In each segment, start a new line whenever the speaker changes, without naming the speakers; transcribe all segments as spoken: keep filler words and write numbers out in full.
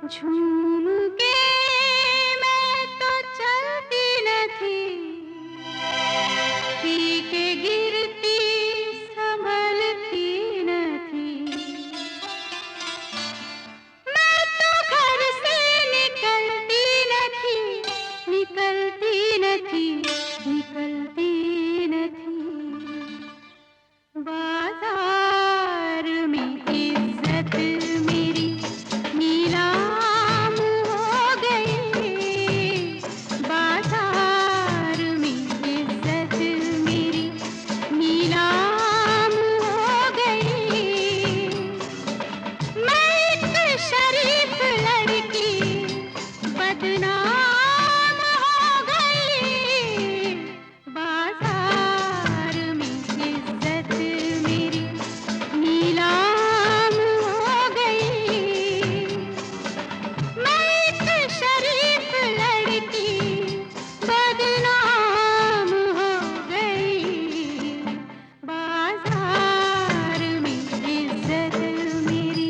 झूम के मैं तो चलती न थी, पी के गिरती संभलती न थी। मैं तो घर से निकलती न थी, निकलती न थी, निकलती न थी। बाजार में इज्जत मेरी नीलाम हो गई, बाजार में इज्जत मेरी नीलाम हो गई। मैं एक शरीफ लड़की बदनाम हो गई, बाजार में इज्जत मेरी नीलाम हो गई। मैं एक शरीफ लड़की बदनाम हो गई, बाजार में इज्जत मेरी।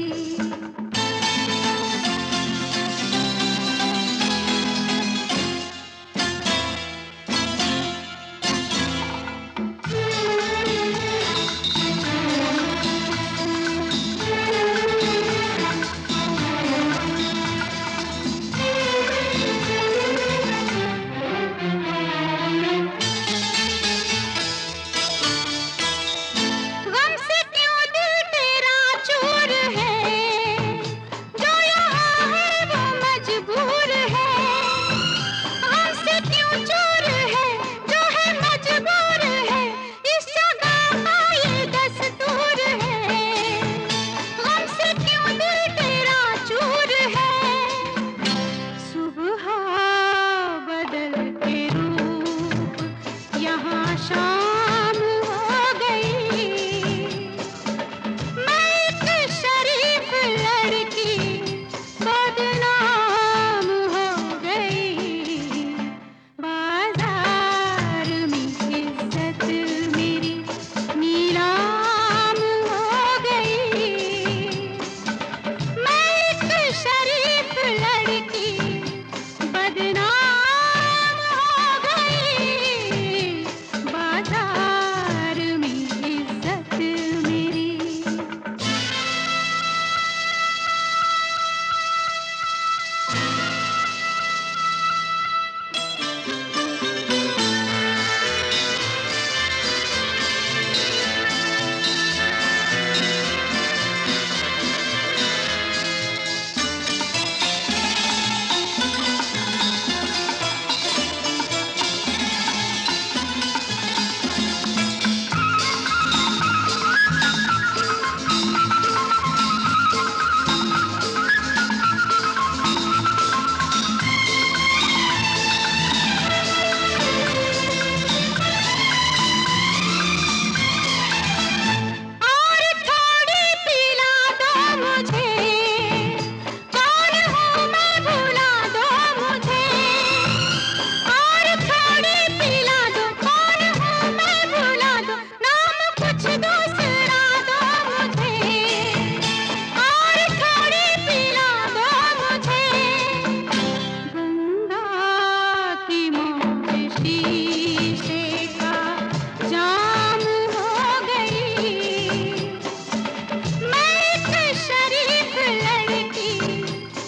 गम से क्यों दिल तेरा चूर है, जो यहाँ है वो मजबूर है। गम से क्यों चूर है, जो है मजबूर है, इस जगह का ये दस्तूर है। गम से क्यों दिल तेरा चूर है, सुबह बदल के रूप यहाँ शाम हो गई। मैं एक शरीफ लड़की बदनाम हो गई, बाजार में इज्जत मेरी नीलाम हो गई। मैं एक शरीफ लड़की बदनाम हो गई, बाजार में इज्जत मेरी। और थोड़ी पिला दो मुझे, कौन हूँ मैं भुला दो मुझे। और थोड़ी पिला दो, कौन हूँ मैं भुला दो, नाम कुछ दूसरा दो मुझे। और थोड़ी पिला दो मुझे, गंगा की मौज शीशे का जाम हो गई। मैं एक शरीफ लड़की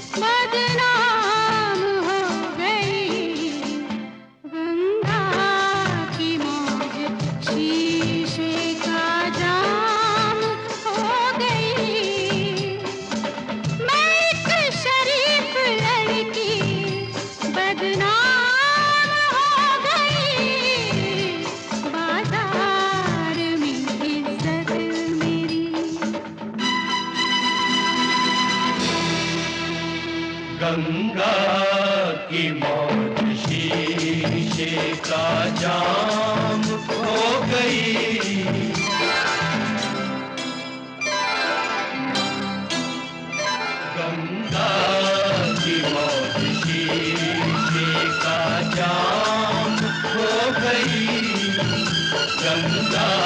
बदनाम हो गई, गंगा की मौज शीशे का जाम हो गई। मैं एक शरीफ लड़की बदनाम हो गई, बाजार में इज्जत मेरी।
गंगा की मौत शीशे का जाम हो गई। गंगा की मौत शीशे का जाम हो गई। गंगा